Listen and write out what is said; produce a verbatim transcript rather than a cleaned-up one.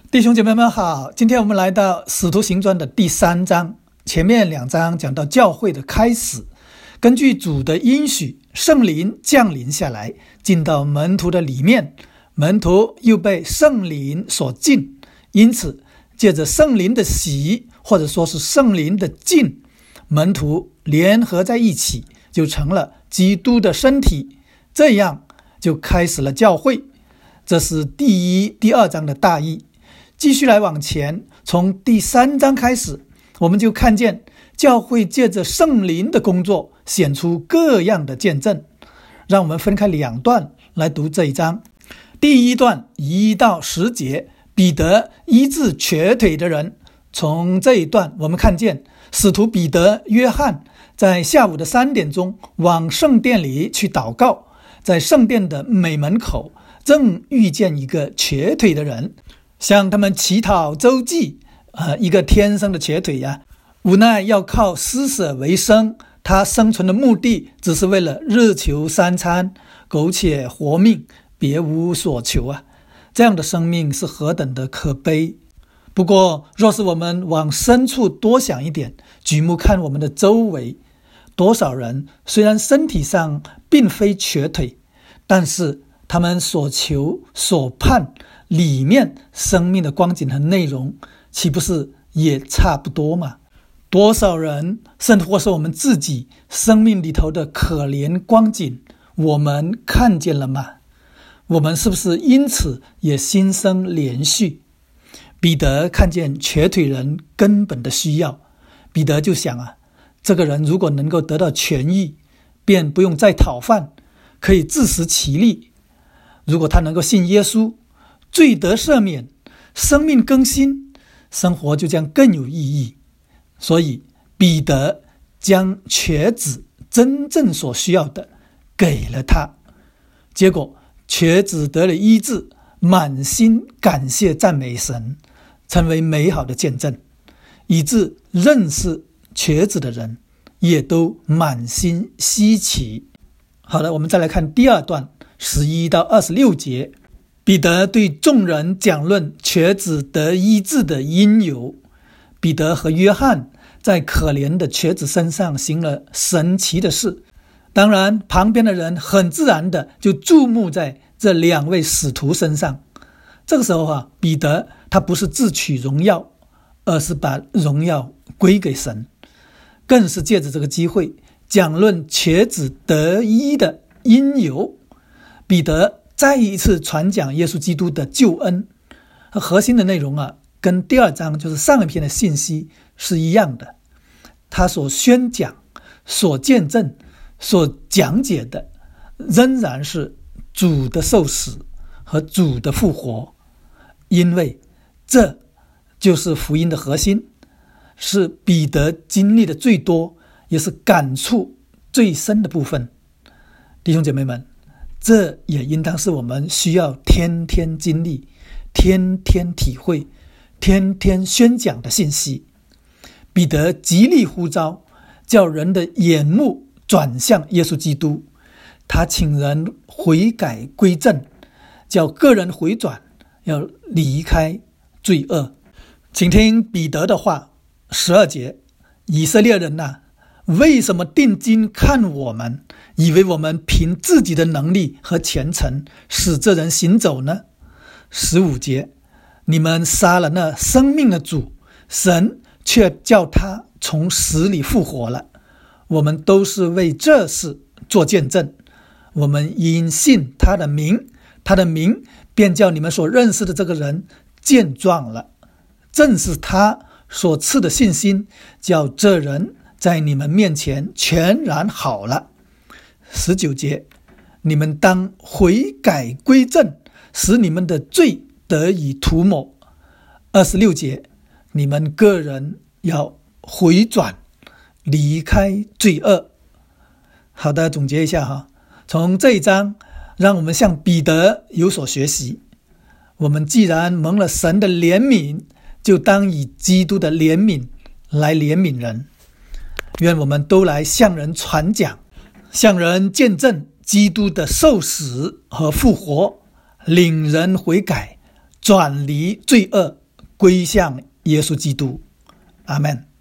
弟兄姐妹们好，今天我们来到使徒行传的第三章，前面两章讲到教会的开始，根据主的应许，圣灵降临下来，进到门徒的里面，门徒又被圣灵所浸，因此借着圣灵的洗，或者说是圣灵的浸，门徒联合在一起，就成了基督的身体，这样就开始了教会。这是第一、第二章的大意。继续来往前，从第三章开始，我们就看见教会借着圣灵的工作显出各样的见证。让我们分开两段来读这一章。第一段一到十节，彼得医治瘸腿的人。从这一段我们看见使徒彼得、约翰在下午的三点钟往圣殿里去祷告，在圣殿的美门口正遇见一个瘸腿的人，向他们乞讨周济。呃，一个天生的瘸腿呀、啊，无奈要靠施舍为生，他生存的目的只是为了日求三餐，苟且活命，别无所求啊！这样的生命是何等的可悲。不过若是我们往深处多想一点，举目看我们的周围，多少人虽然身体上并非瘸腿，但是他们所求所盼里面生命的光景和内容，岂不是也差不多吗？多少人甚或是我们自己生命里头的可怜光景，我们看见了吗？我们是不是因此也心生怜恤？彼得看见瘸腿人根本的需要，彼得就想啊，这个人如果能够得到痊愈，便不用再讨饭，可以自食其力。如果他能够信耶稣，罪得赦免，生命更新，生活就将更有意义。所以彼得将瘸子真正所需要的给了他，结果瘸子得了医治，满心感谢赞美神，成为美好的见证，以致认识瘸子的人也都满心稀奇。好了，我们再来看第二段十一到二十六节，彼得对众人讲论瘸子得医治的因由。彼得和约翰在可怜的瘸子身上行了神奇的事，当然旁边的人很自然的就注目在这两位使徒身上。这个时候啊，彼得他不是自取荣耀，而是把荣耀归给神，更是借着这个机会讲论瘸子得医的因由。彼得再一次传讲耶稣基督的救恩，核心的内容啊，跟第二章就是上一篇的信息是一样的。他所宣讲、所见证、所讲解的，仍然是主的受死和主的复活，因为这就是福音的核心，是彼得经历的最多，也是感触最深的部分。弟兄姐妹们，这也应当是我们需要天天经历、天天体会、天天宣讲的信息。彼得极力呼召，叫人的眼目转向耶稣基督，他请人悔改归正，叫个人回转，要离开罪恶。请听彼得的话，十二节，以色列人啊，为什么定睛看我们，以为我们凭自己的能力和虔诚使这人行走呢？十五节，你们杀了那生命的主，神却叫他从死里复活了。我们都是为这事做见证，我们因信他的名，他的名便叫你们所认识的这个人健壮了。正是他所赐的信心，叫这人在你们面前全然好了。十九节，你们当悔改归正，使你们的罪得以涂抹。二十六节，你们个人要回转，离开罪恶。好的，总结一下哈，从这一章让我们向彼得有所学习。我们既然蒙了神的怜悯，就当以基督的怜悯来怜悯人。愿我们都来向人传讲，向人见证基督的受死和复活，领人悔改， 转离罪恶，归向耶稣基督。阿们。